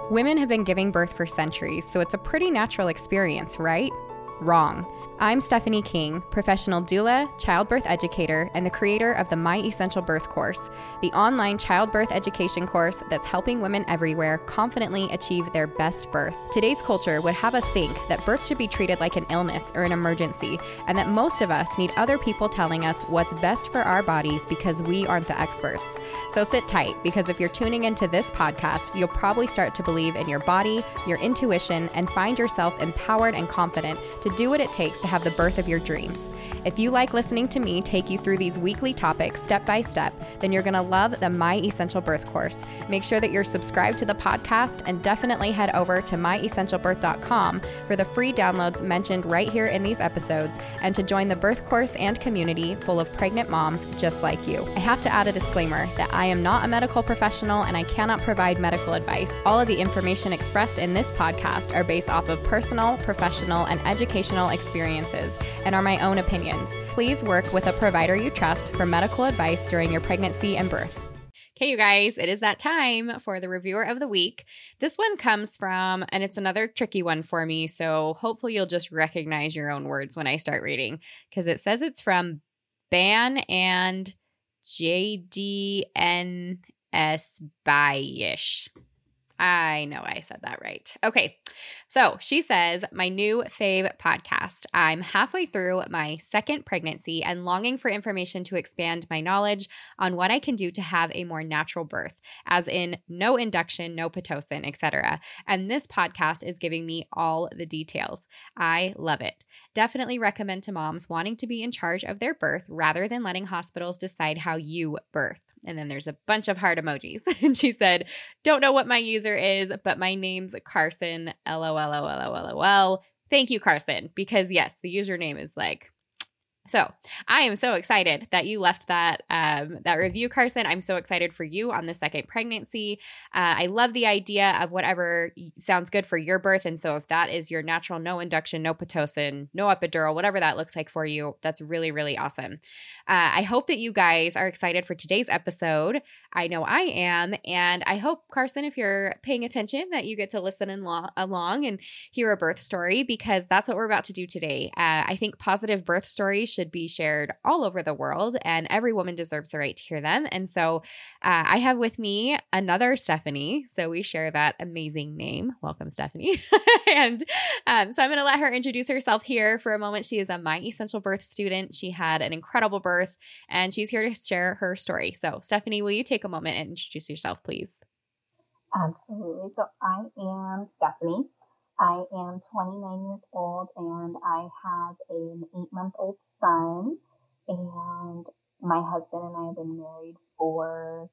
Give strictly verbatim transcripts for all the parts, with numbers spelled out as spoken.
Women have been giving birth for centuries, so it's a pretty natural experience, right? Wrong. I'm Stephanie King, professional doula, childbirth educator, and the creator of the My Essential Birth course, the online childbirth education course that's helping women everywhere confidently achieve their best birth. Today's culture would have us think that birth should be treated like an illness or an emergency, and that most of us need other people telling us what's best for our bodies because we aren't the experts. So sit tight, because if you're tuning into this podcast, you'll probably start to believe in your body, your intuition, and find yourself empowered and confident to do what it takes to have the birth of your dreams. If you like listening to me take you through these weekly topics step by step, then you're going to love the My Essential Birth course. Make sure that you're subscribed to the podcast, and definitely head over to my essential birth dot com for the free downloads mentioned right here in these episodes, and to join the birth course and community full of pregnant moms just like you. I have to add a disclaimer that I am not a medical professional and I cannot provide medical advice. All of the information expressed in this podcast are based off of personal, professional, and educational experiences and are my own opinions. Please work with a provider you trust for medical advice during your pregnancy and birth. Okay, you guys, it is that time for the reviewer of the week. This one comes from, and it's another tricky one for me, so hopefully you'll just recognize your own words when I start reading, because it says it's from Ban and J D N S Bayish. I know I said that right. Okay, so she says, my new fave podcast. I'm halfway through my second pregnancy and longing for information to expand my knowledge on what I can do to have a more natural birth, as in no induction, no Pitocin, et cetera. And this podcast is giving me all the details. I love it. Definitely recommend to moms wanting to be in charge of their birth rather than letting hospitals decide how you birth. And then there's a bunch of heart emojis. And she said, don't know what my user is, but my name's Carson, L O L O L O L O L. Thank you, Carson, because yes, the username is like, so I am so excited that you left that um, that review, Carson. I'm so excited for you on the second pregnancy. Uh, I love the idea of whatever sounds good for your birth. And so if that is your natural, no induction, no Pitocin, no epidural, whatever that looks like for you, that's really, really awesome. Uh, I hope that you guys are excited for today's episode. I know I am. And I hope, Carson, if you're paying attention, that you get to listen and lo- along and hear a birth story, because that's what we're about to do today. Uh, I think positive birth stories should be shared all over the world, and every woman deserves the right to hear them. And so uh, I have with me another Stephanie. So we share that amazing name. Welcome, Stephanie. and um, so I'm going to let her introduce herself here for a moment. She is a My Essential Birth student. She had an incredible birth, and she's here to share her story. So Stephanie, will you take a moment and introduce yourself, please? Absolutely. So I am Stephanie. I am twenty-nine years old, and I have an eight-month-old son, and my husband and I have been married for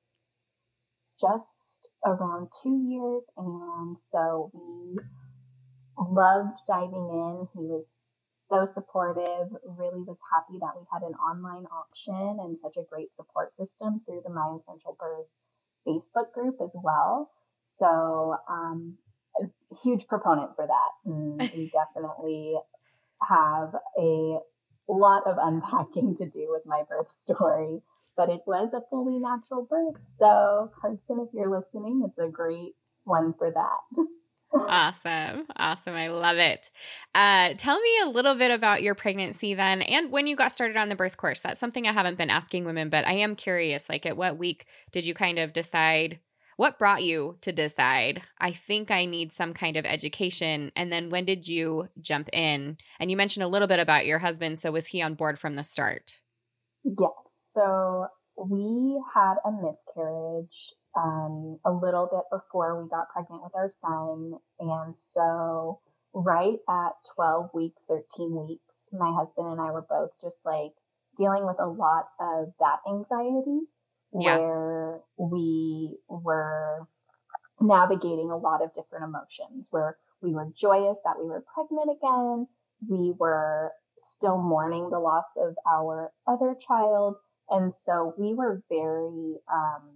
just around two years, and so we loved diving in. He was so supportive, really was happy that we had an online option and such a great support system through the My Essential Birth Facebook group as well. So, um, a huge proponent for that. And we definitely have a lot of unpacking to do with my birth story, but it was a fully natural birth. So, Carson, if you're listening, it's a great one for that. Awesome. Awesome. I love it. Uh, tell me a little bit about your pregnancy then, and when you got started on the birth course. That's something I haven't been asking women, but I am curious, like at what week did you kind of decide, what brought you to decide, I think I need some kind of education? And then when did you jump in? And you mentioned a little bit about your husband. So was he on board from the start? Yes. So we had a miscarriage um, a little bit before we got pregnant with our son. And so right at twelve weeks, thirteen weeks, my husband and I were both just like dealing with a lot of that anxiety, Yeah. where we were navigating a lot of different emotions, where we were joyous that we were pregnant again. We were still mourning the loss of our other child. And so we were very um,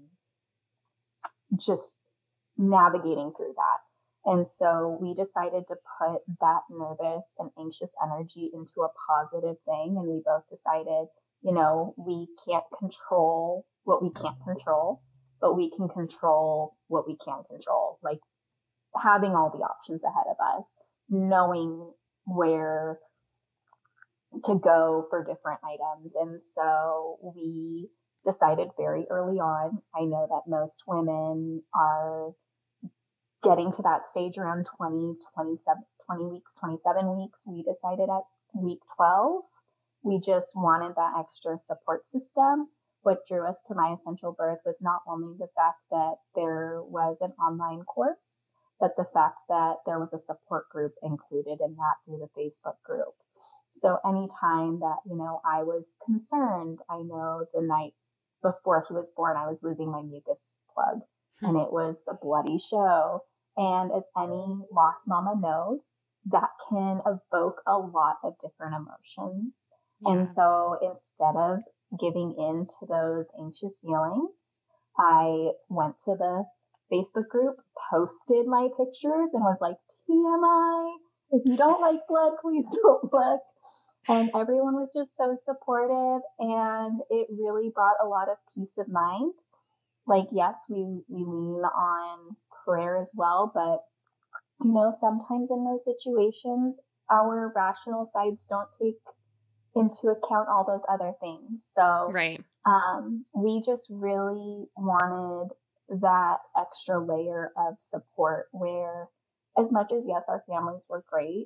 just navigating through that. And so we decided to put that nervous and anxious energy into a positive thing. And we both decided, you know, we can't control what we can't control, but we can control what we can control. Like having all the options ahead of us, knowing where to go for different items. And so we decided very early on. I know that most women are getting to that stage around twenty, twenty-seven, twenty weeks, twenty-seven weeks. We decided at week twelve, we just wanted that extra support system. What drew us to My Essential Birth was not only the fact that there was an online course, but the fact that there was a support group included in that through the Facebook group. So anytime that, you know, I was concerned, I know the night before he was born, I was losing my mucus plug, and it was the bloody show. And as any lost mama knows, that can evoke a lot of different emotions. Yeah. And so instead of giving in to those anxious feelings, I went to the Facebook group, posted my pictures, and was like, T M I, if you don't like blood, please don't look. And everyone was just so supportive, and it really brought a lot of peace of mind. Like, yes, we, we lean on prayer as well, but, you know, sometimes in those situations, our rational sides don't take into account all those other things. So right. um, we just really wanted that extra layer of support where, as much as, yes, our families were great,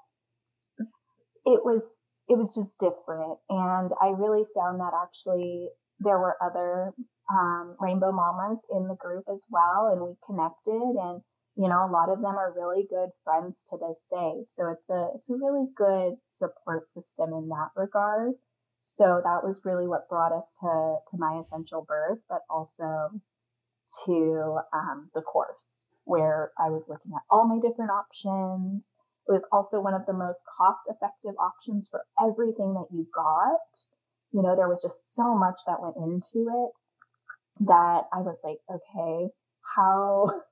it was it was just different. And I really found that actually there were other um, rainbow mamas in the group as well, and we connected, and you know, a lot of them are really good friends to this day. So it's a it's a really good support system in that regard. So that was really what brought us to to My Essential Birth, but also to um, the course, where I was looking at all my different options. It was also one of the most cost-effective options for everything that you got. You know, there was just so much that went into it that I was like, okay, how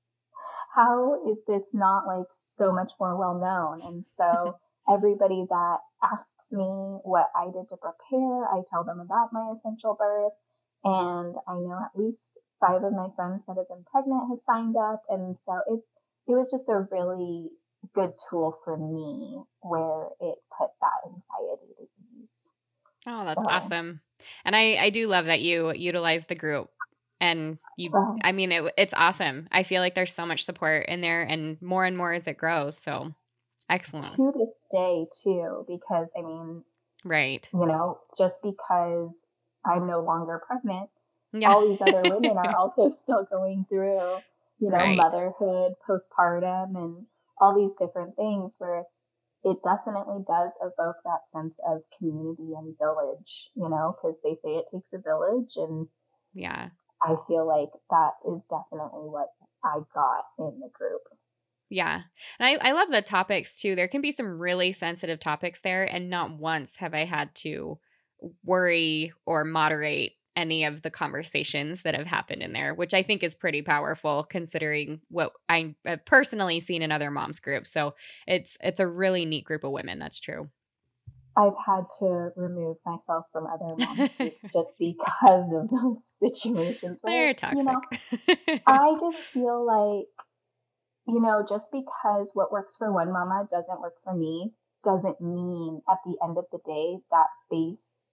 how is this not like so much more well known? And so everybody that asks me what I did to prepare, I tell them about My Essential Birth. And I know at least five of my friends that have been pregnant have signed up. And so it, it was just a really good tool for me where it put that anxiety to ease. Oh, that's so awesome. And I, I do love that you utilize the group. And you, uh, I mean, it, it's awesome. I feel like there's so much support in there, and more and more as it grows. So excellent. To this day too, because I mean, right. You know, just because I'm no longer pregnant, yeah. all these other women are also still going through, you know, right. motherhood, postpartum, and all these different things where it's, it definitely does evoke that sense of community and village, you know, because they say it takes a village, and yeah. I feel like that is definitely what I got in the group. Yeah. And I, I love the topics too. There can be some really sensitive topics there, and not once have I had to worry or moderate any of the conversations that have happened in there, which I think is pretty powerful considering what I have personally seen in other moms groups. So it's it's a really neat group of women. That's true. I've had to remove myself from other moms groups just because of those situations. Where, They're toxic. You know, I just feel like, you know, just because what works for one mama doesn't work for me doesn't mean at the end of the day that base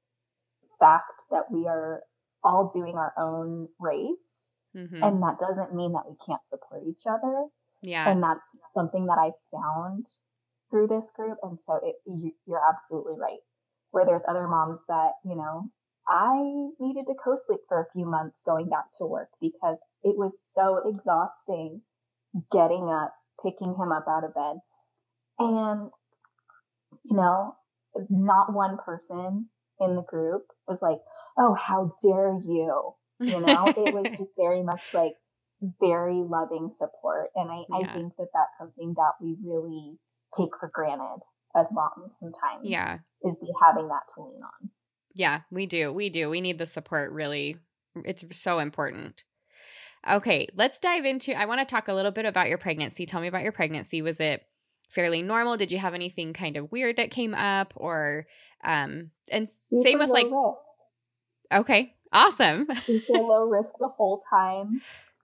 fact that we are all doing our own race. Mm-hmm. And that doesn't mean that we can't support each other. Yeah. And that's something that I found through this group. And so it, you, you're absolutely right. Where there's other moms that, you know, I needed to co-sleep for a few months going back to work because it was so exhausting getting up, picking him up out of bed. And, you know, not one person in the group was like, oh, how dare you? You know, it was just very much like very loving support. And I, yeah. I think that that's something that we really take for granted as moms sometimes. Yeah. Is be having that to lean on. Yeah, we do. We do. We need the support really. It's so important. Okay, let's dive into, I want to talk a little bit about your pregnancy. Tell me about your pregnancy. Was it fairly normal? Did you have anything kind of weird that came up, or, um, and Super same with like, risk. Okay, awesome. Super low risk the whole time.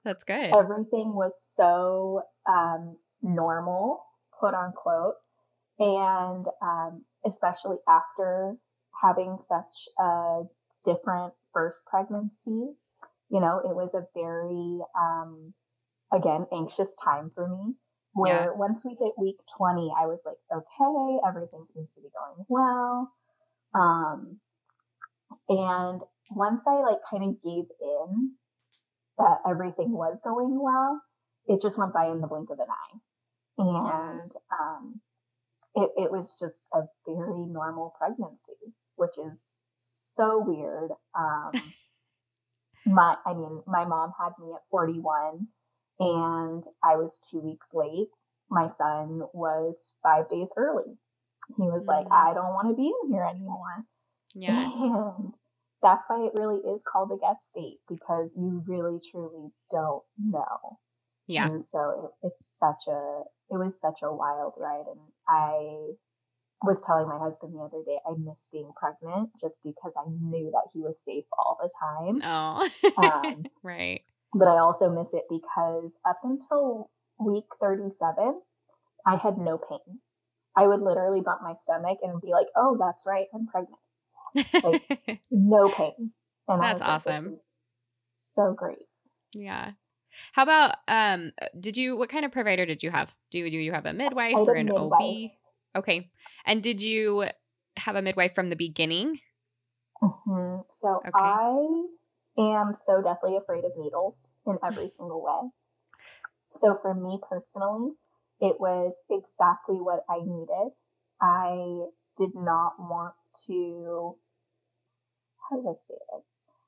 That's good. Everything was so um, normal, quote unquote. And um, especially after having such a different first pregnancy, you know, it was a very, um, again, anxious time for me. Where Yeah. once we hit week twenty, I was like, okay, everything seems to be going well. Um, and once I like kind of gave in that everything was going well, it just went by in the blink of an eye. And um, it, it was just a very normal pregnancy, which is so weird. Um, my, I mean, my mom had me at forty-one and I was two weeks late. My son was five days early. He was mm. like, I don't want to be in here anymore. Yeah. And that's why it really is called a guest state, because you really, truly don't know. Yeah. And so it, it's such a, it was such a wild ride. And I was telling my husband the other day, I miss being pregnant just because I knew that he was safe all the time. Oh, um, right. But I also miss it because up until week thirty-seven, I had no pain. I would literally bump my stomach and be like, oh, that's right, I'm pregnant. Like, no pain. And that's I was awesome. Like, so great. Yeah. How about, um, did you, what kind of provider did you have? Do you, do you have a midwife or an midwife. O B? Okay. And did you have a midwife from the beginning? Mm-hmm. So okay. I am so deathly afraid of needles in every single way. So for me personally, it was exactly what I needed. I did not want to, how do I say this?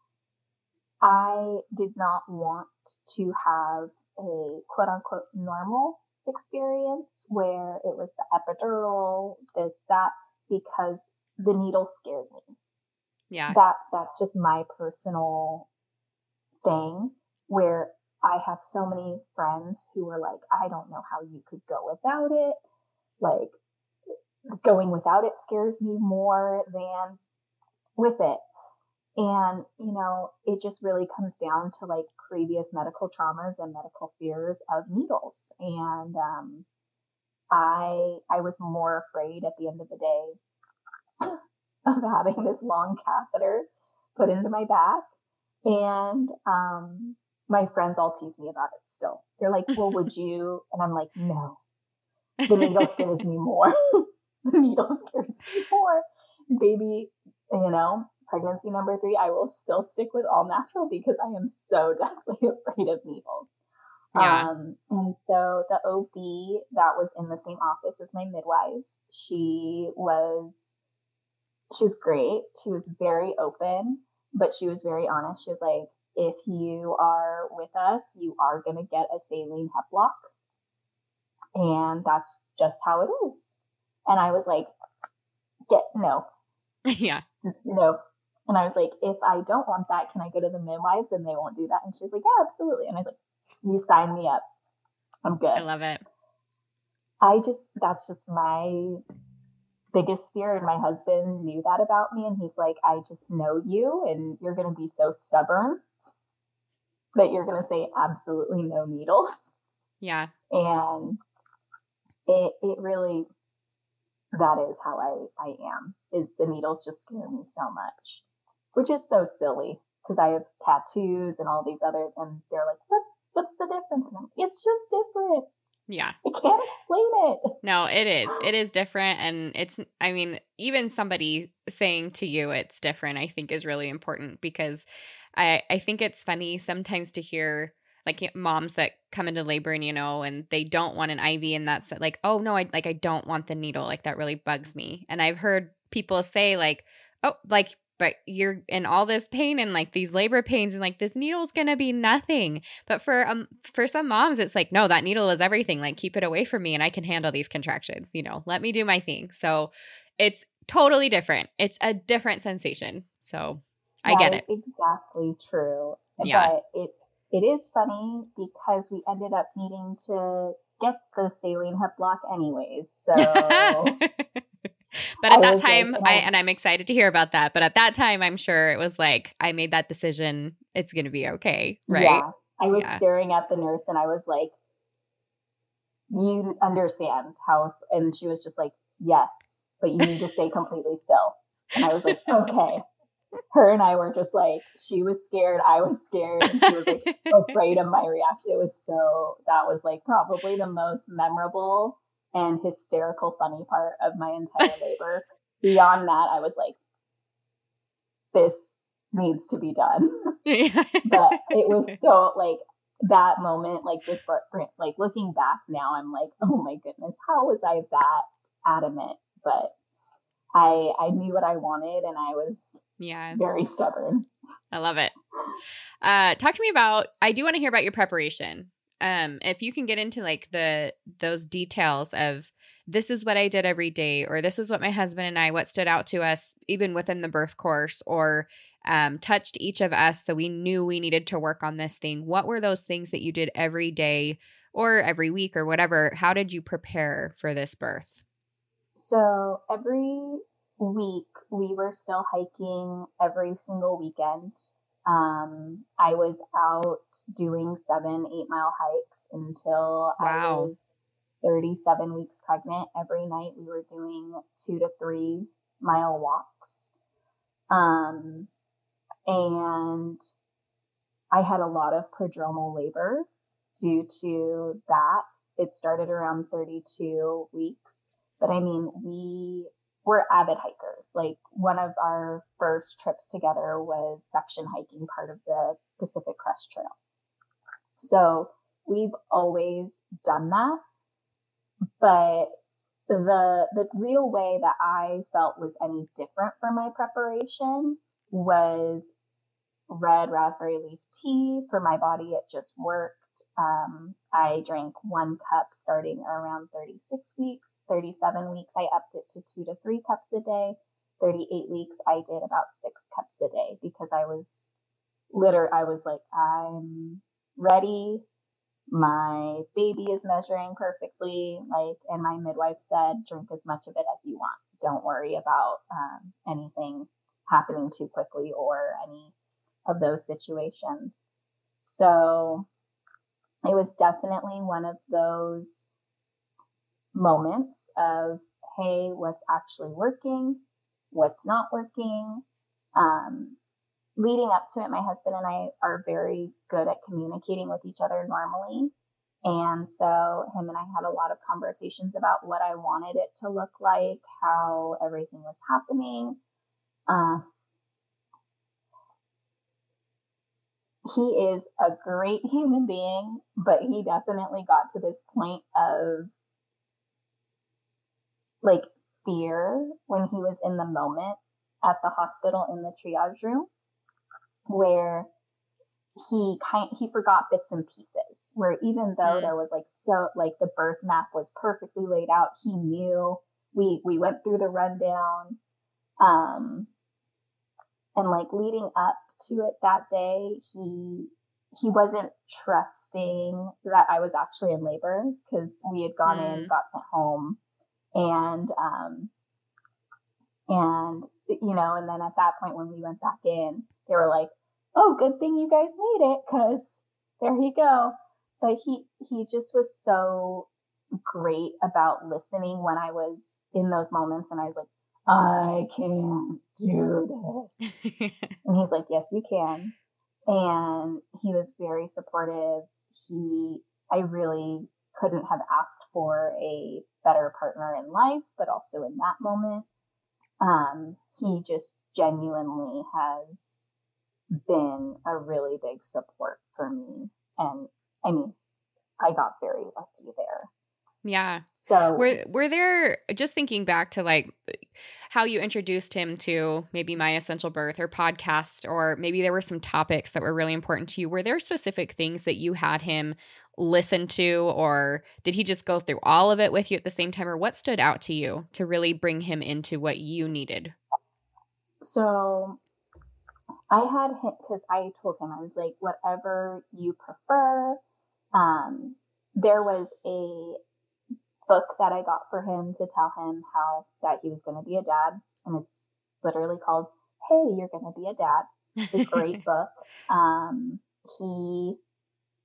I did not want to have a quote unquote normal experience where it was the epidural, this, that, because the needle scared me. Yeah. That that's just my personal thing, where I have so many friends who were like, I don't know how you could go without it. Like, going without it scares me more than with it. And, you know, it just really comes down to like previous medical traumas and medical fears of needles. And um, I I was more afraid at the end of the day of having this long catheter put into my back. And um, my friends all tease me about it still. They're like, well, would you? And I'm like, no, the needle scares me more. The needle scares me more. Baby, you know, pregnancy number three, I will still stick with all natural because I am so deathly afraid of needles. Yeah. Um, and so the O B that was in the same office as my midwives, she was, she was great. She was very open, but she was very honest. She was like, if you are with us, you are going to get a saline hep block. And that's just how it is. And I was like, get, no. Yeah. No. And I was like, if I don't want that, can I go to the midwives and they won't do that? And she was like, yeah, absolutely. And I was like, you sign me up. I'm good. I love it. I just, that's just my biggest fear. And my husband knew that about me. And he's like, I just know you and you're going to be so stubborn that you're going to say absolutely no needles. Yeah. And it, it really, that is how I, I am, is the needles just scare me so much, which is so silly because I have tattoos and all these other, and they're like, what, what's the difference? And I'm, it's just different. Yeah. I can't explain it. No, it is. It is different. And it's, I mean, even somebody saying to you it's different, I think is really important because I, I think it's funny sometimes to hear like moms that come into labor and, you know, and they don't want an I V and that's like, oh no, I like, I don't want the needle. Like that really bugs me. And I've heard people say like, oh, like, but you're in all this pain and like these labor pains and like this needle's going to be nothing. But for, um, for some moms, it's like, no, that needle is everything. Like keep it away from me and I can handle these contractions, you know, let me do my thing. So it's totally different. It's a different sensation. So I that get it. Exactly true. Yeah. But it, It is funny because we ended up needing to get the saline hep block anyways. So, but at I that time, like, I, and I'm excited to hear about that. But at that time, I'm sure it was like I made that decision. It's going to be okay, right? Yeah, I was Yeah. staring at the nurse and I was like, you understand how, and she was just like, yes, but you need to stay completely still. And I was like, okay. Her and I were just like, she was scared, I was scared, and she was like afraid of my reaction. It was so, that was like probably the most memorable and hysterical funny part of my entire labor. Beyond that, I was like, this needs to be done. But it was so like that moment, like just for, for, like looking back now, I'm like, oh my goodness, how was I that adamant? But I I knew what I wanted, and I was yeah very stubborn. I love it. Uh, talk to me about, I do want to hear about your preparation. Um, if you can get into like the, those details of this is what I did every day, or this is what my husband and I, what stood out to us, even within the birth course, or um, touched each of us. So we knew we needed to work on this thing. What were those things that you did every day or every week or whatever? How did you prepare for this birth? So every week we were still hiking every single weekend. Um, I was out doing seven, eight mile hikes until wow. I was thirty-seven weeks pregnant. Every night we were doing two to three mile walks. Um, and I had a lot of prodromal labor due to that. It started around thirty-two weeks, but I mean, we were avid hikers. Like one of our first trips together was section hiking part of the Pacific Crest Trail. So we've always done that, but the the real way that I felt was any different for my preparation was red raspberry leaf tea. For my body, it just worked. Um, I drank one cup starting around thirty-six weeks. thirty-seven weeks, I upped it to two to three cups a day. thirty-eight weeks, I did about six cups a day because I was literally, I was like, I'm ready. My baby is measuring perfectly. Like, and my midwife said, drink as much of it as you want. Don't worry about um, anything happening too quickly or any of those situations. So it was definitely one of those moments of, hey, what's actually working? What's not working? Um, leading up to it, my husband and I are very good at communicating with each other normally. And so him and I had a lot of conversations about what I wanted it to look like, how everything was happening. Uh, he is a great human being, but he definitely got to this point of like fear when he was in the moment at the hospital in the triage room, where he kind he forgot bits and pieces, where even though mm. there was like so like the birth map was perfectly laid out, he knew. We we went through the rundown, um, and like leading up to it that day, he he wasn't trusting that I was actually in labor because we had gone mm. in, got sent home, and um, and you know, and then at that point when we went back in, they were like, oh, good thing you guys made it, because there you go. But he, he just was so great about listening when I was in those moments, and I was like, I can't do this. And he's like, yes, you can. And he was very supportive. He, I really couldn't have asked for a better partner in life, but also in that moment, um, he just genuinely has been a really big support for me. And I mean, I got very lucky there. Yeah. So were were there, just thinking back to like how you introduced him to maybe My Essential Birth or podcast, or maybe there were some topics that were really important to you. Were there specific things that you had him listen to, or did he just go through all of it with you at the same time, or what stood out to you to really bring him into what you needed? So I had him, because I told him, I was like, whatever you prefer. Um, there was a book that I got for him to tell him how that he was going to be a dad, and it's literally called Hey, You're Going to Be a Dad. It's a great book. Um, he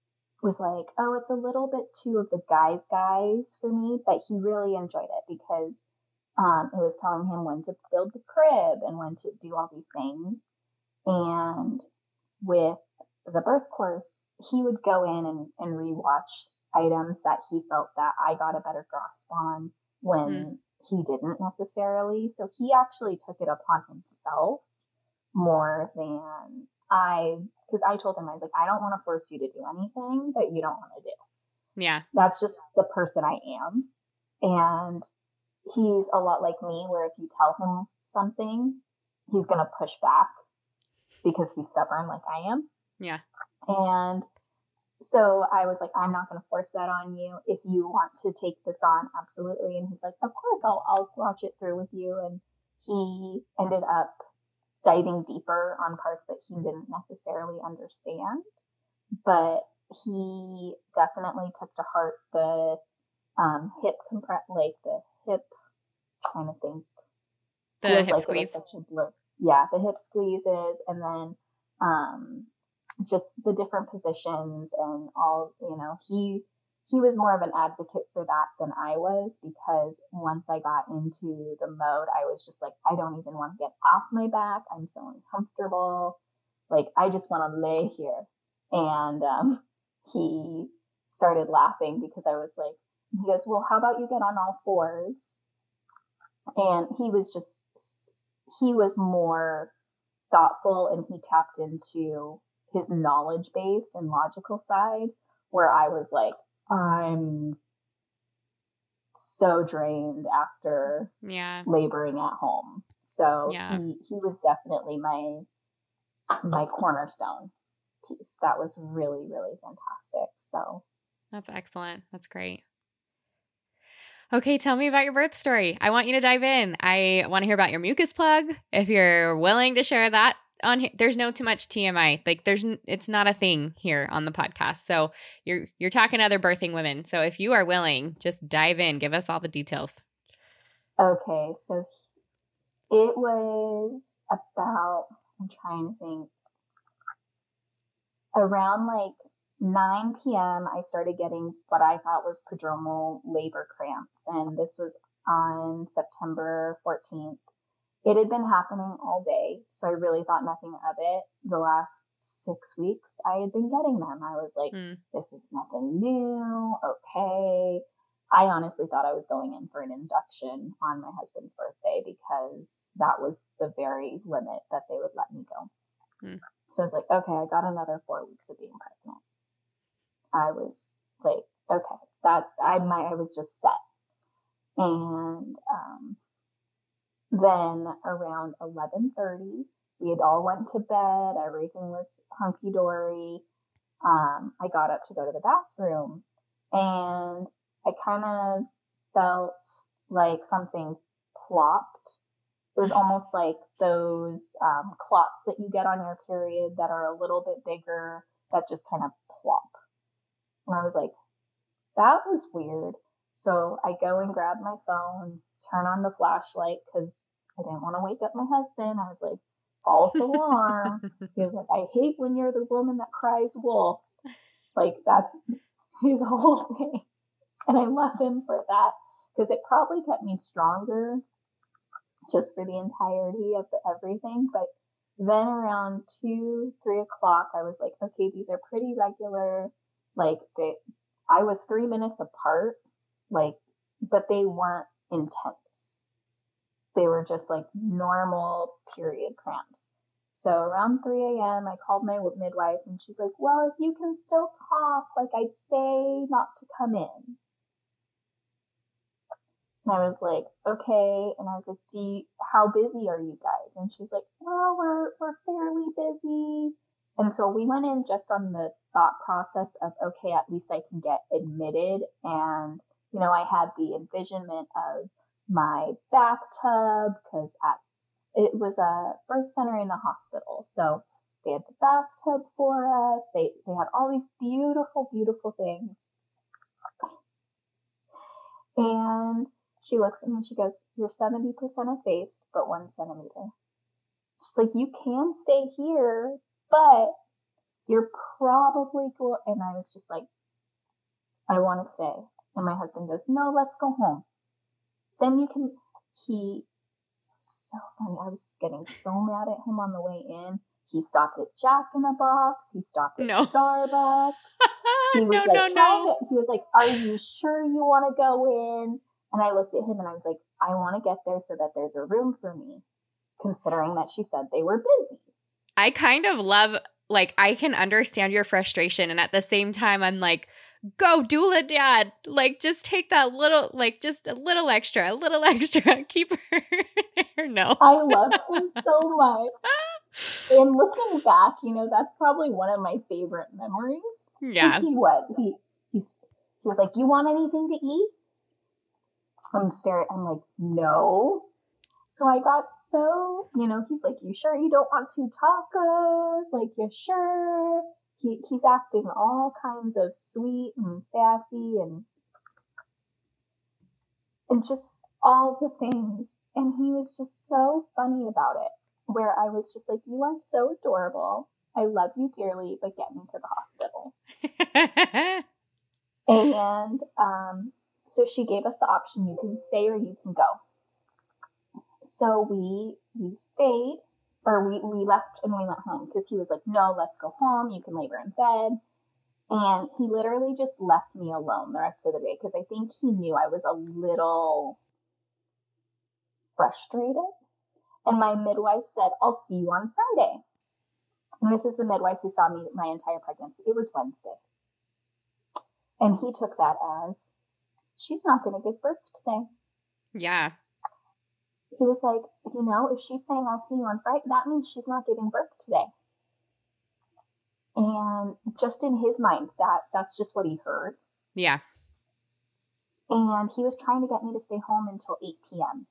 was like, oh, it's a little bit too of the guys guys for me, but he really enjoyed it because um, it was telling him when to build the crib and when to do all these things. And with the birth course, he would go in and, and rewatch items that he felt that I got a better grasp on when mm. he didn't necessarily. So he actually took it upon himself more than I, because I told him, I was like, I don't want to force you to do anything that you don't want to do. Yeah. That's just the person I am. And he's a lot like me, where if you tell him something, he's going to push back because he's stubborn like I am. Yeah. And so I was like, I'm not going to force that on you. If you want to take this on, absolutely. And he's like, of course, I'll, I'll watch it through with you. And he ended up diving deeper on parts that he didn't necessarily understand. But he definitely took to heart the um, hip compress, like the hip, trying to think. The hip like squeeze. Yeah, the hip squeezes, and then um, just the different positions and all, you know, he he was more of an advocate for that than I was, because once I got into the mode, I was just like, I don't even want to get off my back. I'm so uncomfortable. Like, I just want to lay here. And um, he started laughing because I was like, he goes, well, how about you get on all fours? And he was just, he was more thoughtful, and he tapped into his knowledge based and logical side, where I was like, I'm so drained after yeah. laboring at home. So yeah. he, he was definitely my, my cornerstone piece. That was really, really fantastic. So that's excellent. That's great. Okay, tell me about your birth story. I want you to dive in. I want to hear about your mucus plug. If you're willing to share that on here, there's no too much T M I. Like there's, it's not a thing here on the podcast. So you're you're talking to other birthing women. So if you are willing, just dive in. Give us all the details. Okay, so it was about, I'm trying to think, around like nine p.m. I started getting what I thought was prodromal labor cramps, and this was on September fourteenth. It had been happening all day, so I really thought nothing of it. The last six weeks, I had been getting them. I was like, mm. this is nothing new. Okay. I honestly thought I was going in for an induction on my husband's birthday, because that was the very limit that they would let me go. Mm. So I was like, okay, I got another four weeks of being pregnant. I was like, okay, that I my I was just set. And um, then around eleven thirty, we had all went to bed. Everything was hunky dory. Um, I got up to go to the bathroom, and I kind of felt like something plopped. It was almost like those um, clots that you get on your period that are a little bit bigger, that just kind of plop. And I was like, that was weird. So I go and grab my phone, turn on the flashlight, because I didn't want to wake up my husband. I was like, false alarm. He was like, I hate when you're the woman that cries wolf. Like, that's his whole thing. And I love him for that, because it probably kept me stronger just for the entirety of the everything. But then around two, three o'clock, I was like, okay, these are pretty regular. Like, they, I was three minutes apart, like, but they weren't intense. They were just like normal period cramps. So around three a.m., I called my midwife, and she's like, well, if you can still talk, like, I'd say not to come in. And I was like, okay. And I was like, do you, how busy are you guys? And she's like, well, we're, we're fairly busy. And so we went in just on the thought process of, okay, at least I can get admitted. And, you know, I had the envisionment of my bathtub, because at, it was a birth center in a hospital. So they had the bathtub for us. They, they had all these beautiful, beautiful things. And she looks at me and she goes, you're seventy percent effaced, but one centimeter. She's like, you can stay here, but you're probably cool. And I was just like, I want to stay. And my husband goes, no, let's go home. Then you can, he, so funny. I was getting so mad at him on the way in. He stopped at Jack in the Box. He stopped at no. Starbucks. He was no, like, no, trying no. to, he was like, are you sure you want to go in? And I looked at him and I was like, I want to get there so that there's a room for me, considering that she said they were busy. I kind of love, like, I can understand your frustration. And at the same time, I'm like, go doula dad. Like, just take that little, like, just a little extra, a little extra. Keep her there. No. I love him so much. And looking back, you know, that's probably one of my favorite memories. Yeah. He was. He, he's, he was like, you want anything to eat? I'm staring. I'm like, no. So I got so, you know, he's like, you sure you don't want two tacos? Like, you sure? He, he's acting all kinds of sweet and sassy and and just all the things. And he was just so funny about it, where I was just like, you are so adorable. I love you dearly, but get me to the hospital. And um, so she gave us the option, you can stay or you can go. So we we stayed, or we, we left and we went home because he was like, no, let's go home. You can labor in bed. And he literally just left me alone the rest of the day because I think he knew I was a little frustrated. And my midwife said, I'll see you on Friday. And this is the midwife who saw me my entire pregnancy. It was Wednesday. And he took that as, she's not going to give birth today. Yeah. He was like, you know, if she's saying I'll see you on Friday, that means she's not giving birth today. And just in his mind, that that's just what he heard. Yeah. And he was trying to get me to stay home until eight p.m.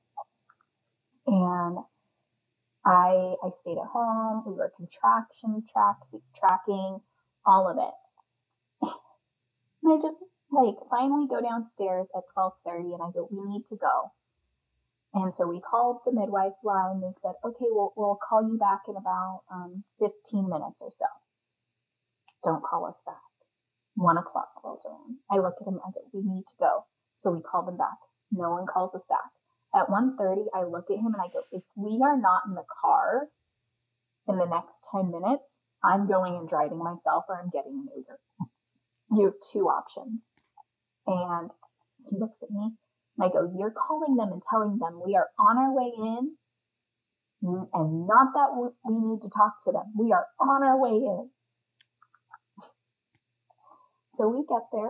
And I I stayed at home. We were contraction track, tracking, all of it. And I just, like, finally go downstairs at twelve thirty, and I go, we need to go. And so we called the midwife line. They said, okay, we'll, we'll call you back in about um, fifteen minutes or so. Don't call us back. One o'clock rolls around. I look at him, I go, we need to go. So we call them back. No one calls us back. At one thirty, I look at him and I go, if we are not in the car in the next ten minutes, I'm going and driving myself or I'm getting an Uber. You have two options. And he looks at me and I go, you're calling them and telling them we are on our way in and not that we need to talk to them. We are on our way in. So we get there,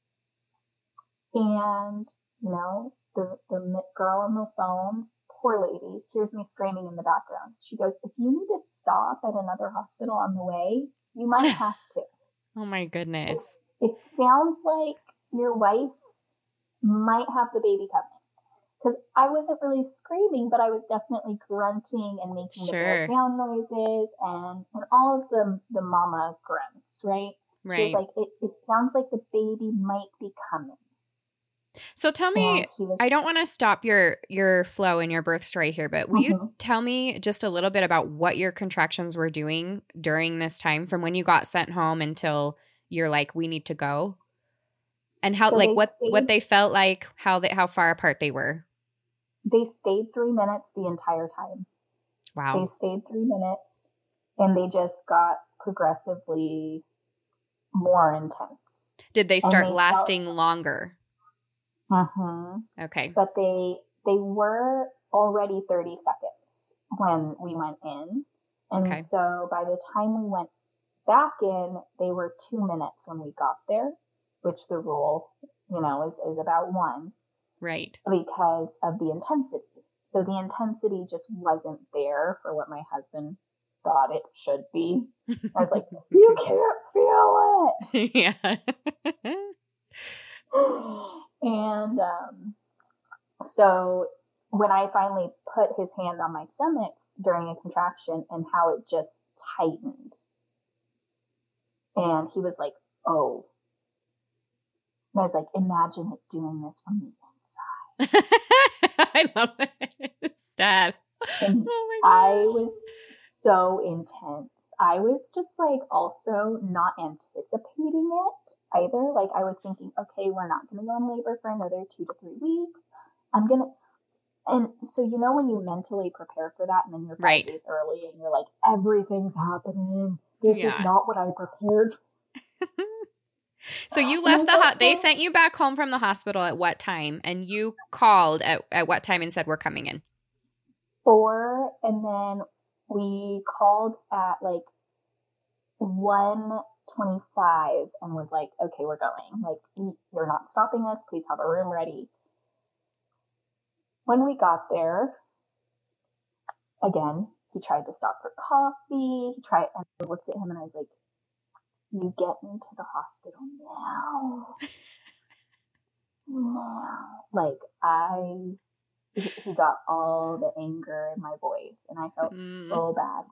and, you know, the, the girl on the phone, poor lady, hears me screaming in the background. She goes, if you need to stop at another hospital on the way, you might have to. Oh, my goodness. It, it sounds like your wife might have the baby coming. Because I wasn't really screaming, but I was definitely grunting and making sure. the bear down noises and, and all of the, the mama grunts, right? She right. was like, it, it sounds like the baby might be coming. So tell me, was, I don't want to stop your, your flow and your birth story here, but will mm-hmm. you tell me just a little bit about what your contractions were doing during this time from when you got sent home until you're like, we need to go? And how, so like, what, stayed, what they felt like, how they, how far apart they were? They stayed three minutes the entire time. Wow. They stayed three minutes and they just got progressively more intense. Did they start they lasting felt, longer? Uh-huh. Okay. But they they were already thirty seconds when we went in. And okay. so by the time we went back in, they were two minutes when we got there, which the rule, you know, is, is about one. Right. Because of the intensity. So the intensity just wasn't there for what my husband thought it should be. I was like, you can't feel it. Yeah. And um, so when I finally put his hand on my stomach during a contraction and how it just tightened. And he was like, oh. And I was like, imagine it doing this from the inside. I love it. Steph. And oh my I was so intense. I was just like also not anticipating it either. Like I was thinking, okay, we're not going to go in labor for another two to three weeks. I'm going to, and so, you know, when you mentally prepare for that and then you're five Right. days early and you're like, everything's happening. This Yeah. is not what I prepared. So you left the, ho- they sent you back home from the hospital at what time? And you called at, at what time and said, we're coming in? Four. And then we called at like one twenty-five and was like, okay, we're going. Like, you're not stopping us. Please have a room ready. When we got there, again, he tried to stop for coffee. He tried, and I looked at him and I was like, you get me to the hospital now. Now. Like, I, he got all the anger in my voice and I felt mm. so bad.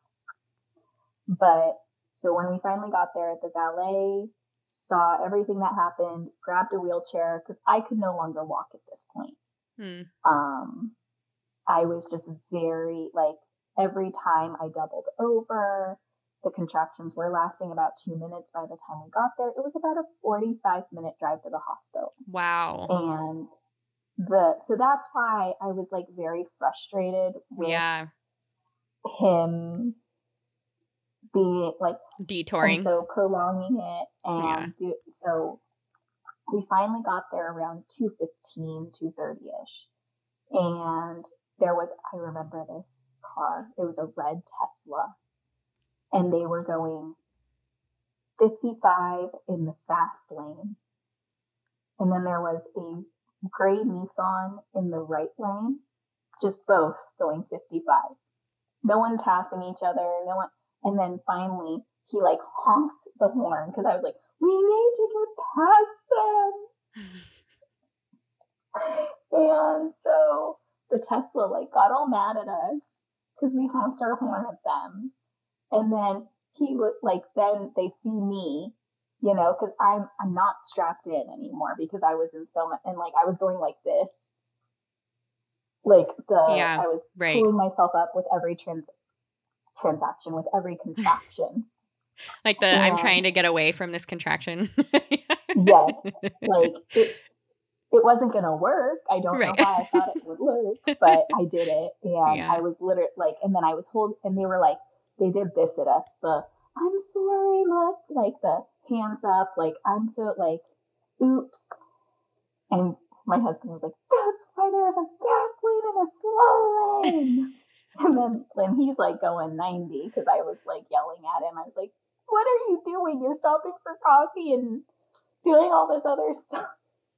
But, so when we finally got there, the valet saw everything that happened, grabbed a wheelchair, because I could no longer walk at this point. Hmm. Um, I was just very, like, every time I doubled over, the contractions were lasting about two minutes by the time we got there. It was about a forty-five minute drive to the hospital. Wow. And the, so that's why I was, like, very frustrated with yeah. him being, like, detouring. So prolonging it. And yeah. do, so we finally got there around two fifteen, two thirty-ish. And there was, I remember this car, it was a red Tesla. And they were going fifty-five in the fast lane. And then there was a gray Nissan in the right lane, just both going fifty-five. No one passing each other, no one. And then finally, he like honks the horn because I was like, we need to get past them. And so the Tesla like got all mad at us because we honked our horn at them. And then he looked like, then they see me, you know, because I'm I'm not strapped in anymore because I was in so much, and like I was going like this, like the yeah, I was right. pulling myself up with every trans transaction, with every contraction. Like the and, I'm trying to get away from this contraction. Yes, like it. It wasn't going to work. I don't right. know how I thought it would work, but I did it. And yeah. I was literally like, and then I was holding, and they were like, they did this at us. The, I'm sorry, look, like the hands up, like, I'm so, like, oops. And my husband was like, that's why there's a fast lane and a slow lane. And then, then he's like going ninety because I was like yelling at him. I was like, what are you doing? You're stopping for coffee and doing all this other stuff.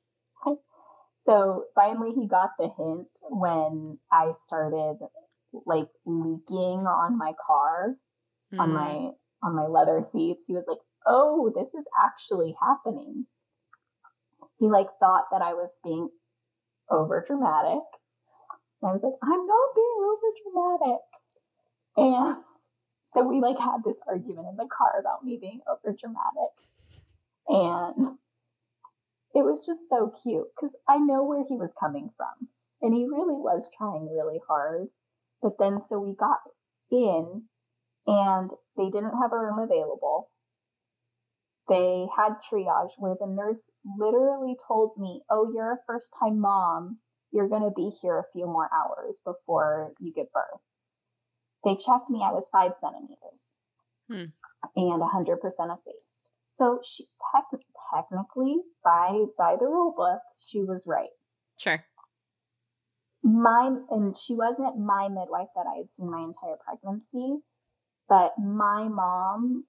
So finally he got the hint when I started like leaking on my car, mm. on my on my leather seats. He was like, oh, this is actually happening. He like thought that I was being over dramatic. And I was like, I'm not being over dramatic. And so we like had this argument in the car about me being over dramatic. And it was just so cute because I know where he was coming from. And he really was trying really hard. But then so we got in and they didn't have a room available. They had triage where the nurse literally told me, oh, you're a first time mom. You're going to be here a few more hours before you give birth. They checked me. I was five centimeters hmm. and one hundred percent effaced. So she tech- technically, by by the rule book, she was right. Sure. My and she wasn't my midwife that I had seen my entire pregnancy, but my mom,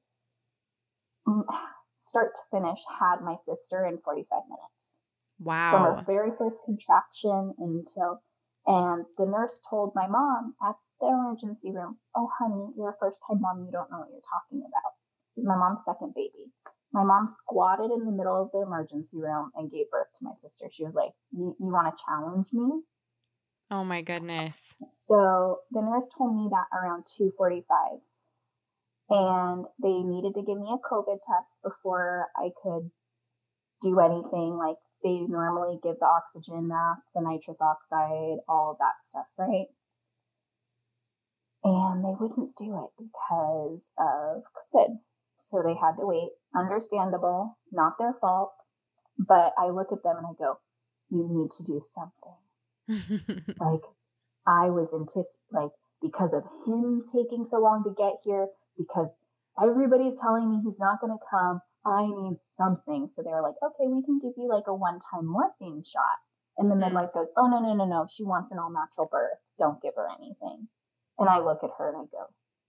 start to finish, had my sister in forty-five minutes. Wow. From her very first contraction until, and the nurse told my mom at the emergency room, oh, honey, you're a first time mom. You don't know what you're talking about. It was my mom's second baby. My mom squatted in the middle of the emergency room and gave birth to my sister. She was like, you, you want to challenge me? Oh, my goodness. So the nurse told me that around two forty-five. And they needed to give me a COVID test before I could do anything. Like, they normally give the oxygen mask, the nitrous oxide, all of that stuff, right? and they wouldn't do it because of COVID. So they had to wait. Understandable, not their fault. But I look at them and I go, you need to do something. Like, I was anticipating, like, because of him taking so long to get here, because everybody's telling me he's not going to come, I need something. So they were like, okay, we can give you like a one-time morphine shot. And the midwife goes, oh, no, no, no, no. She wants an all-natural birth. Don't give her anything. And I look at her and I go,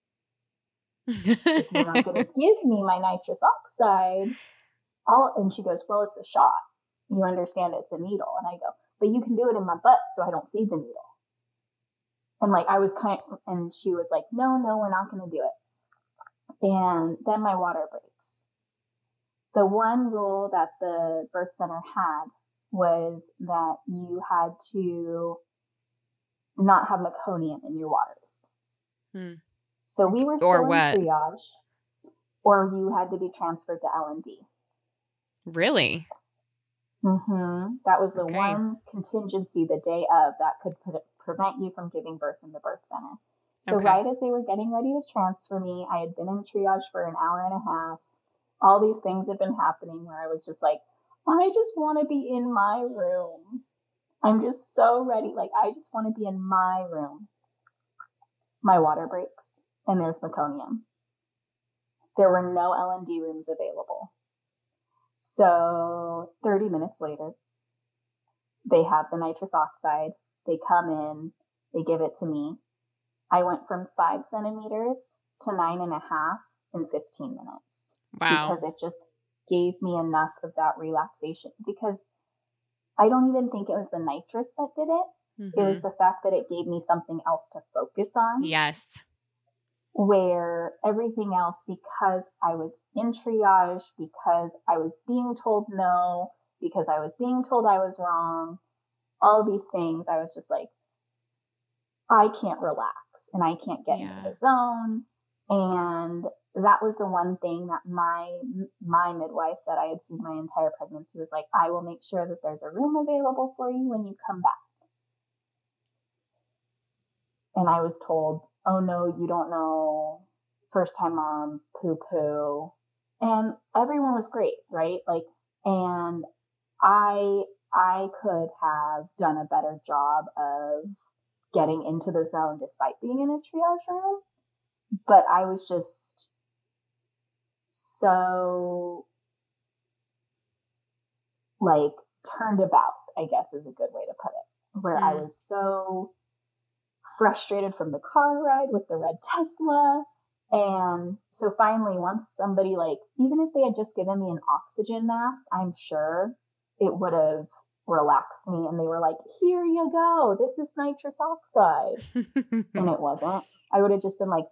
if you're not going to give me my nitrous oxide, I'll, and she goes, well, it's a shot. You understand it's a needle. And I go, but you can do it in my butt so I don't see the needle. And like, I was kind of, and she was like, no, no, we're not going to do it. And then my water breaks. The one rule that the birth center had was that you had to not have meconium in your waters. Hmm. So we were still or what? in triage, or you had to be transferred to L and D. Really? Mm-hmm. That was the okay. one contingency the day of that could put, prevent you from giving birth in the birth center. So okay. right as they were getting ready to transfer me, I had been in triage for an hour and a half. All these things had been happening where I was just like, I just want to be in my room. I'm just so ready. Like, I just want to be in my room. My water breaks, and there's meconium. There were no L and D rooms available. So thirty minutes later, they have the nitrous oxide. They come in. They give it to me. I went from five centimeters to nine and a half in fifteen minutes. Wow. Because it just gave me enough of that relaxation. Because I don't even think it was the nitrous that did it. Mm-hmm. It was the fact that it gave me something else to focus on. Yes. Where everything else, because I was in triage, because I was being told no, because I was being told I was wrong, all these things, I was just like, I can't relax and I can't get yeah. into the zone. And that was the one thing that my my midwife that I had seen my entire pregnancy was like, I will make sure that there's a room available for you when you come back. And I was told, oh no, you don't know, first time mom, poo poo. And everyone was great, right? Like, and I I could have done a better job of getting into the zone despite being in a triage room. But I was just so, like, turned about, I guess is a good way to put it. Where mm. I was so frustrated from the car ride with the red Tesla. And so finally, once somebody, like, even if they had just given me an oxygen mask, I'm sure it would have relaxed me. And they were like, here you go. This is nitrous oxide. And it wasn't. I would have just been like,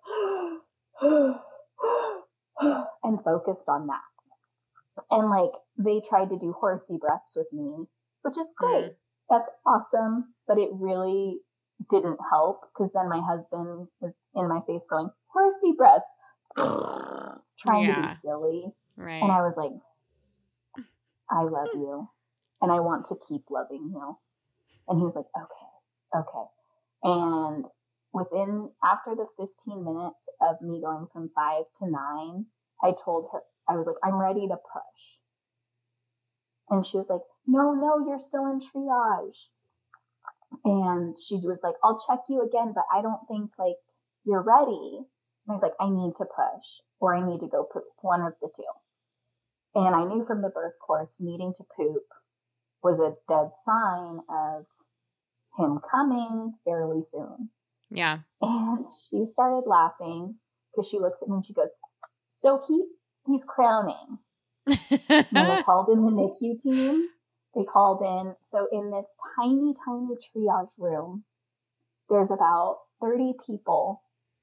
and focused on that. And like, they tried to do horsey breaths with me, which is great. Mm. That's awesome. But it really didn't help because then my husband was in my face going, horsey breaths, trying yeah. to be silly. Right. And I was like, I love you. And I want to keep loving you. And he was like, okay, okay. And within, after the fifteen minutes of me going from five to nine, I told her, I was like, I'm ready to push. And she was like, no, no, you're still in triage. And she was like, I'll check you again, but I don't think like you're ready. And I was like, I need to push or I need to go poop, one of the two. And I knew from the birth course, needing to poop was a dead sign of him coming fairly soon. Yeah. And she started laughing because she looks at me and she goes, so he he's crowning. And they called in the N I C U team. They called in. So in this tiny, tiny triage room, there's about thirty people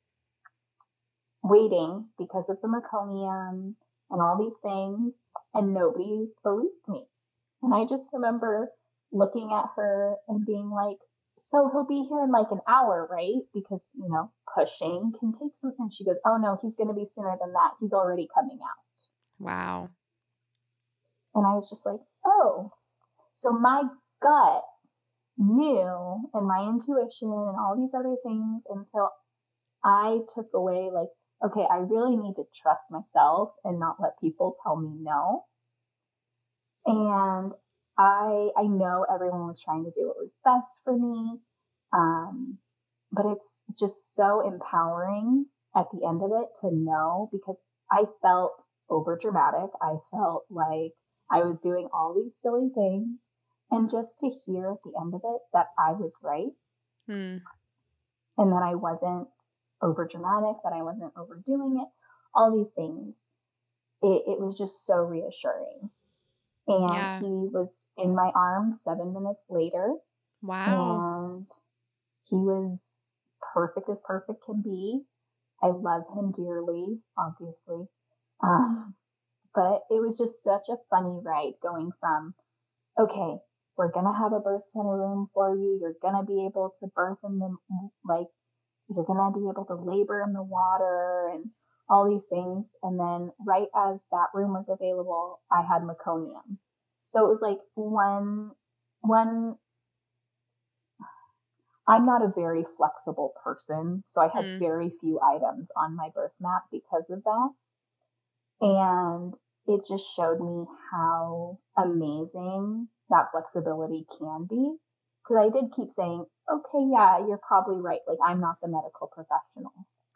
waiting because of the meconium and all these things. And nobody believed me. And I just remember looking at her and being like, so he'll be here in like an hour, right? Because, you know, pushing can take some. And she goes, oh no, he's going to be sooner than that. He's already coming out. Wow. And I was just like, oh. So my gut knew and my intuition and all these other things. And so I took away like, okay, I really need to trust myself and not let people tell me no. And I I know everyone was trying to do what was best for me. Um, but it's just so empowering at the end of it to know, because I felt over dramatic. I felt like I was doing all these silly things. And just to hear at the end of it that I was right, Hmm. and that I wasn't over dramatic, that I wasn't overdoing it, all these things, it, it was just so reassuring. And Yeah. he was in my arms seven minutes later, Wow. and he was perfect as perfect can be. I love him dearly, obviously. Um, but it was just such a funny ride going from, okay, we're going to have a birth center room for you. You're going to be able to birth in the, like, you're going to be able to labor in the water and all these things. And then right as that room was available, I had meconium. So it was like one, one, I'm not a very flexible person. So I had Hmm. very few items on my birth mat because of that. And it just showed me how amazing that flexibility can be. Because I did keep saying, okay, yeah, you're probably right. Like, I'm not the medical professional.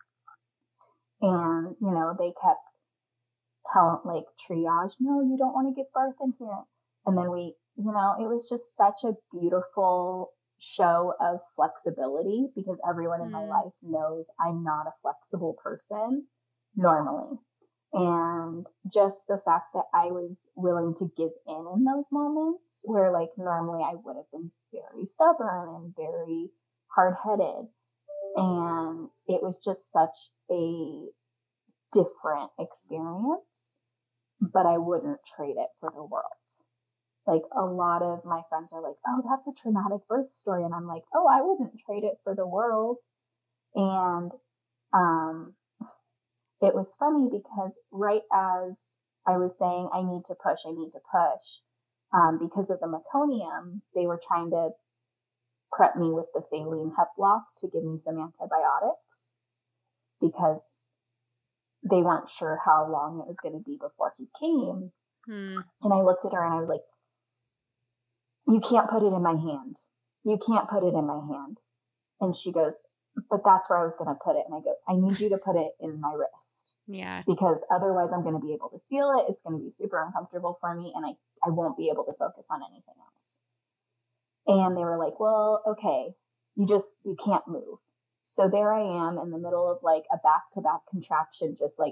And, you know, they kept telling, like, triage, no, you don't want to give birth in here. And then we, you know, it was just such a beautiful show of flexibility, because everyone in my Hmm. life knows I'm not a flexible person normally. And just the fact that I was willing to give in in those moments where, like, normally I would have been very stubborn and very hard headed. And it was just such a different experience, but I wouldn't trade it for the world. Like, a lot of my friends are like, oh, that's a traumatic birth story. And I'm like, oh, I wouldn't trade it for the world. And, um, it was funny because right as I was saying, I need to push, I need to push, um, because of the meconium, they were trying to prep me with the saline hep block to give me some antibiotics, because they weren't sure how long it was going to be before he came. Hmm. And I looked at her and I was like, you can't put it in my hand. You can't put it in my hand. And she goes, but that's where I was going to put it. And I go, I need you to put it in my wrist. Yeah. Because otherwise I'm going to be able to feel it. It's going to be super uncomfortable for me, and I, I won't be able to focus on anything else. And they were like, well, okay, you just, you can't move. So there I am in the middle of like a back to back contraction, just like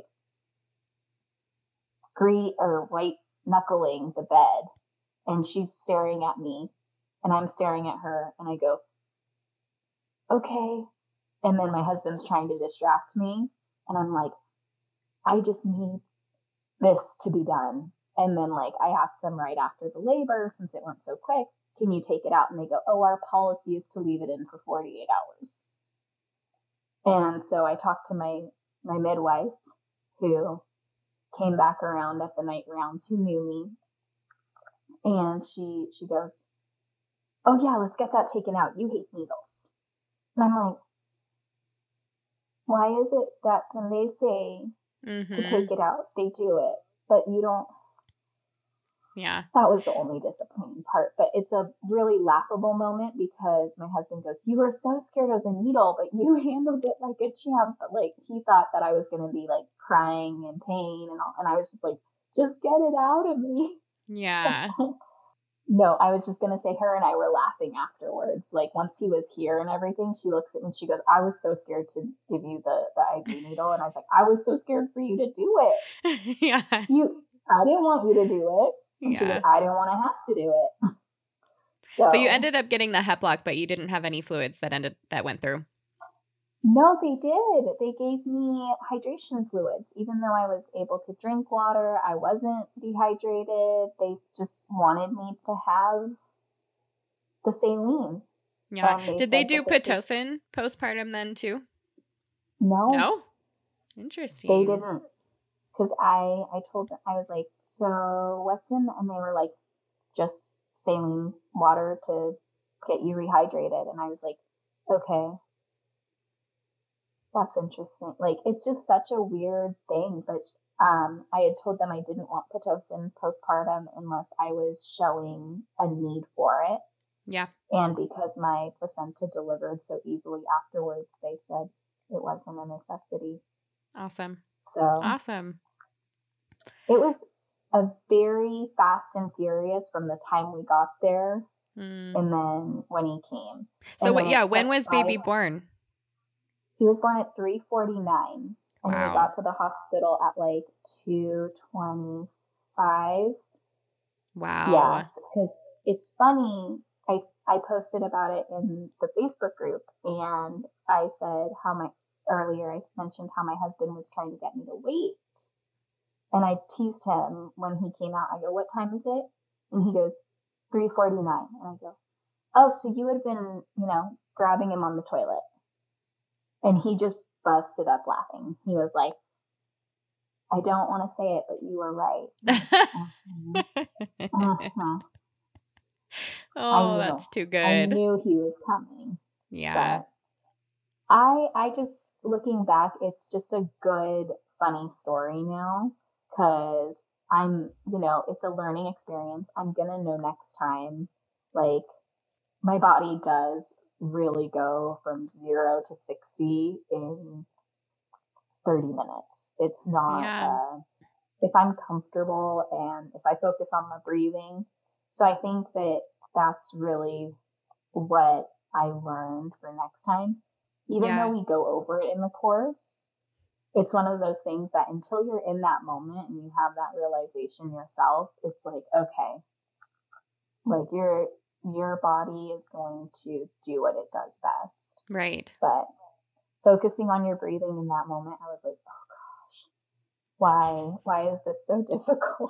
greet or white knuckling the bed. And she's staring at me and I'm staring at her, and I go, okay. And then my husband's trying to distract me, and I'm like, I just need this to be done. And then, like, I asked them right after the labor, since it went so quick, can you take it out? And they go, oh, our policy is to leave it in for forty-eight hours. And so I talked to my, my midwife, who came back around at the night rounds, who knew me. And she, she goes, oh yeah, let's get that taken out. You hate needles. And I'm like, why is it that when they say Mm-hmm. to take it out, they do it, but you don't? Yeah. That was the only disappointing part. But it's a really laughable moment, because my husband goes, you were so scared of the needle, but you handled it like a champ. But like, he thought that I was going to be like crying in pain and all. And I was just like, just get it out of me. Yeah. No, I was just going to say, her and I were laughing afterwards. Like, once he was here and everything, she looks at me and she goes, I was so scared to give you the, the I V needle. And I was like, I was so scared for you to do it. Yeah. You, I didn't want you to do it. And Yeah. she goes, I didn't want to have to do it. So, so you ended up getting the hep block, but you didn't have any fluids that ended that went through. No, they did. They gave me hydration fluids. Even though I was able to drink water, I wasn't dehydrated. They just wanted me to have the saline. Yeah. They Did they said do that this was, Pitocin postpartum then too? no, No. Interesting. they didn't. Because I, I told them, I was like, so what's in? And they were like, just saline water to get you rehydrated. And I was like, okay. That's interesting. Like, it's just such a weird thing, but um, I had told them I didn't want Pitocin postpartum unless I was showing a need for it. Yeah. And because my placenta delivered so easily afterwards, they said it wasn't a necessity. Awesome. So Awesome. It was a very fast and furious from the time we got there, mm. and then when he came. So what? Yeah, when was baby born? He was born at three forty-nine, and wow. we got to the hospital at like two twenty-five. Wow. Yeah, because it's funny. I I posted about it in the Facebook group, and I said how my earlier I mentioned how my husband was trying to get me to wait. And I teased him when he came out. I go, "What time is it?" And he goes, three forty-nine. And I go, "Oh, so you had been, you know, grabbing him on the toilet." And he just busted up laughing. He was like, "I don't want to say it, but you were right." uh-huh. Uh-huh. Oh, that's too good. I knew he was coming. Yeah. But I, I just, looking back, it's just a good, funny story now. Because I'm, you know, it's a learning experience. I'm going to know next time, like, my body does really go from zero to sixty in thirty minutes. It's not, yeah. uh, if I'm comfortable and if I focus on my breathing. So I think that that's really what I learned for next time. Even yeah. though we go over it in the course, it's one of those things that until you're in that moment and you have that realization yourself, it's like, okay, like your your body is going to do what it does best. Right. But focusing on your breathing in that moment, I was like, oh gosh, why why is this so difficult?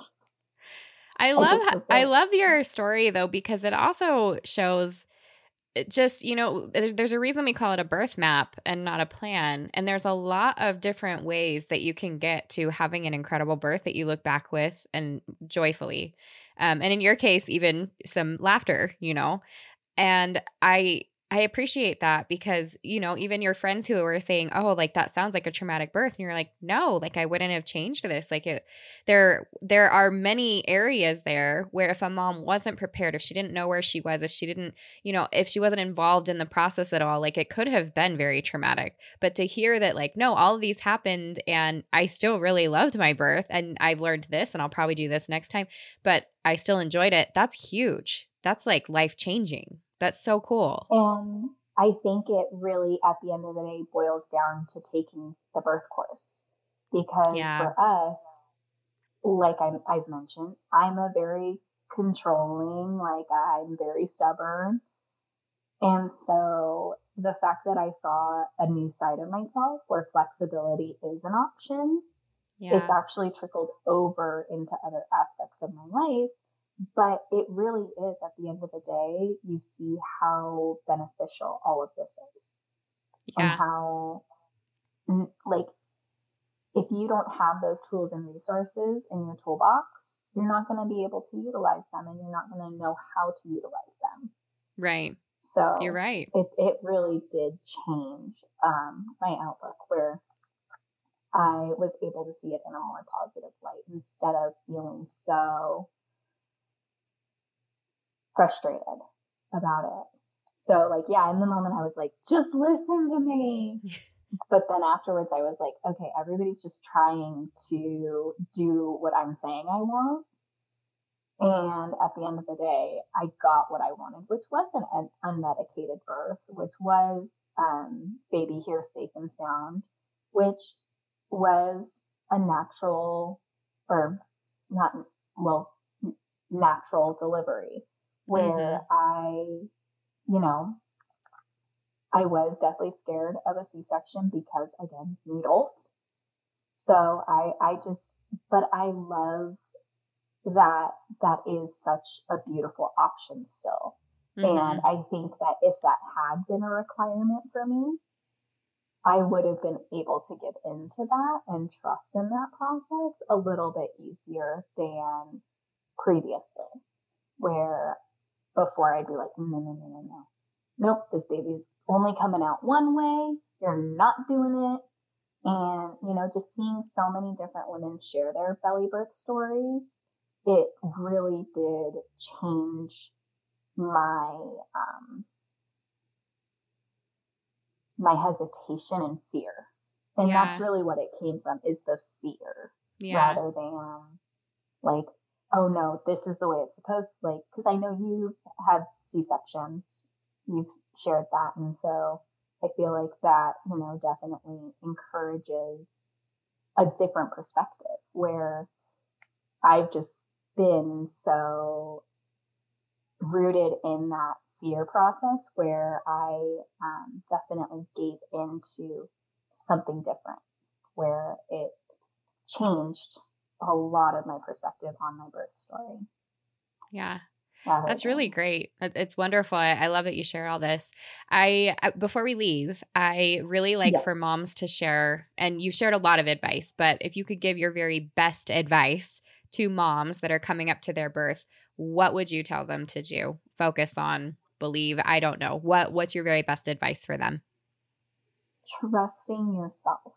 I love I, like, I love your story though, because it also shows just, you know, there's, there's a reason we call it a birth map and not a plan. And there's a lot of different ways that you can get to having an incredible birth that you look back with and joyfully. Um, and in your case, even some laughter, you know, and I, I appreciate that because, you know, even your friends who were saying, oh, like that sounds like a traumatic birth. And you're like, no, like I wouldn't have changed this. Like it, there, there are many areas there where if a mom wasn't prepared, if she didn't know where she was, if she didn't, you know, if she wasn't involved in the process at all, like it could have been very traumatic. But to hear that, like, no, all of these happened and I still really loved my birth and I've learned this and I'll probably do this next time, but I still enjoyed it. That's huge. That's like life changing. That's so cool. And I think it really, at the end of the day, boils down to taking the birth course. Because yeah. for us, like I'm, I've mentioned, I'm a very controlling, like I'm very stubborn. And so the fact that I saw a new side of myself where flexibility is an option, yeah. it's actually trickled over into other aspects of my life. But it really is, at the end of the day, you see how beneficial all of this is. Yeah. And how, like, if you don't have those tools and resources in your toolbox, you're not going to be able to utilize them and you're not going to know how to utilize them. Right. So you're right. It, it really did change um, my outlook where I was able to see it in a more positive light instead of feeling so frustrated about it. So like, yeah, in the moment I was like, just listen to me. But then afterwards I was like, okay, everybody's just trying to do what I'm saying I want. And at the end of the day, I got what I wanted, which was an unmedicated birth, which was um, baby here safe and sound, which was a natural or not, well, natural delivery. Where mm-hmm. I, you know, I was definitely scared of a C-section because, again, needles. So I, I just, but I love that that is such a beautiful option still. Mm-hmm. And I think that if that had been a requirement for me, I would have been able to give into that and trust in that process a little bit easier than previously, where before I'd be like, no, no, no, no, no. Nope, this baby's only coming out one way. you're not doing it. And, you know, just seeing so many different women share their belly birth stories, it really did change my, um, my hesitation and fear. And yeah. that's really what it came from, is the fear yeah. rather than like, oh no, this is the way it's supposed to, like, because I know you've had C-sections, you've shared that. And so I feel like that, you know, definitely encourages a different perspective where I've just been so rooted in that fear process where I um, definitely gave into something different, where it changed a lot of my perspective on my birth story. Yeah. That's really great. It's wonderful. I, I love that you share all this. I, before we leave, I really like yeah. for moms to share, and you shared a lot of advice, but if you could give your very best advice to moms that are coming up to their birth, what would you tell them to do? Focus on, believe, I don't know. What What's your very best advice for them? Trusting yourself.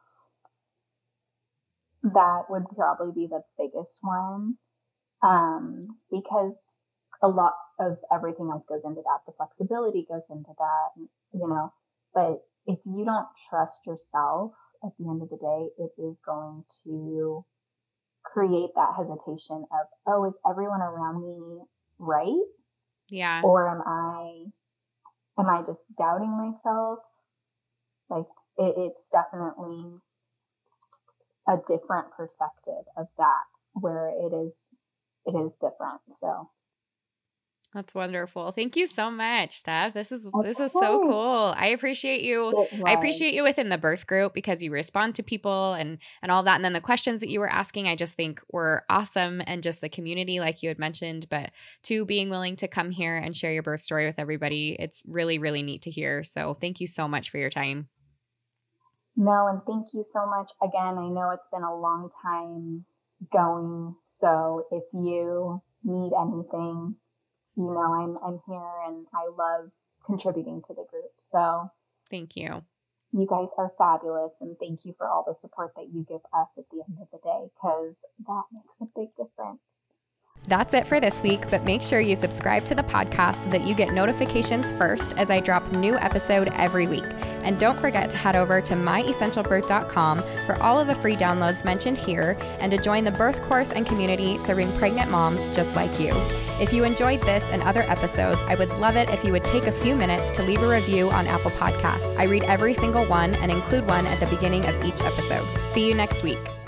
That would probably be the biggest one, um, because a lot of everything else goes into that. The flexibility goes into that, you know, but if you don't trust yourself at the end of the day, it is going to create that hesitation of, oh, is everyone around me right? Yeah. Or am I, am I just doubting myself? Like it, it's definitely a different perspective of that where it is, it is different. So. That's wonderful. Thank you so much, Steph. This is this is so cool. I appreciate you. I appreciate you within the birth group because you respond to people and and all that. And then the questions that you were asking, I just think were awesome, and just the community, like you had mentioned. But to being willing to come here and share your birth story with everybody, it's really, really neat to hear. So thank you so much for your time. No, and thank you so much. Again, I know it's been a long time going. So if you need anything, you know, I'm I'm here and I love contributing to the group. So thank you. You guys are fabulous, and thank you for all the support that you give us at the end of the day, because that makes a big difference. That's it for this week, but make sure you subscribe to the podcast so that you get notifications first as I drop a new episode every week. And don't forget to head over to my essential birth dot com for all of the free downloads mentioned here, and to join the birth course and community serving pregnant moms just like you. If you enjoyed this and other episodes, I would love it if you would take a few minutes to leave a review on Apple Podcasts. I read every single one and include one at the beginning of each episode. See you next week.